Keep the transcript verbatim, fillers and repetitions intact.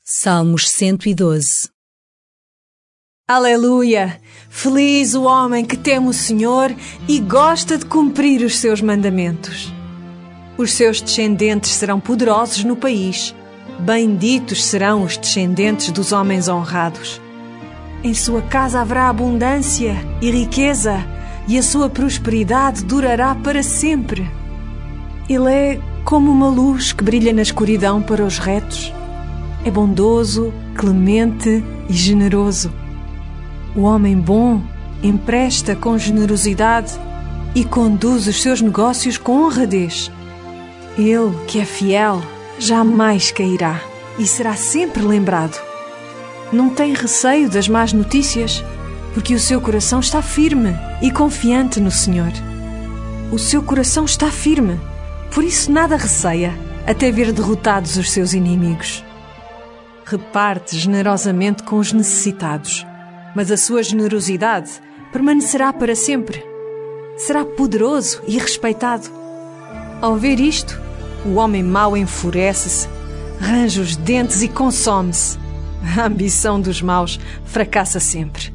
Salmos cento e doze. Aleluia! Feliz o homem que teme o Senhor e gosta de cumprir os seus mandamentos. Os seus descendentes serão poderosos no país. Benditos serão os descendentes dos homens honrados. Em sua casa haverá abundância e riqueza, e a sua prosperidade durará para sempre. Ele é como uma luz que brilha na escuridão para os retos. É bondoso, clemente e generoso. O homem bom empresta com generosidade e conduz os seus negócios com honradez. Ele, que é fiel, jamais cairá e será sempre lembrado. Não tem receio das más notícias, porque o seu coração está firme e confiante no Senhor. O seu coração está firme, por isso nada receia, até ver derrotados os seus inimigos. Reparte generosamente com os necessitados, mas a sua generosidade permanecerá para sempre. Será poderoso e respeitado. Ao ver isto, o homem mau enfurece-se, range os dentes e consome-se. A ambição dos maus fracassa sempre.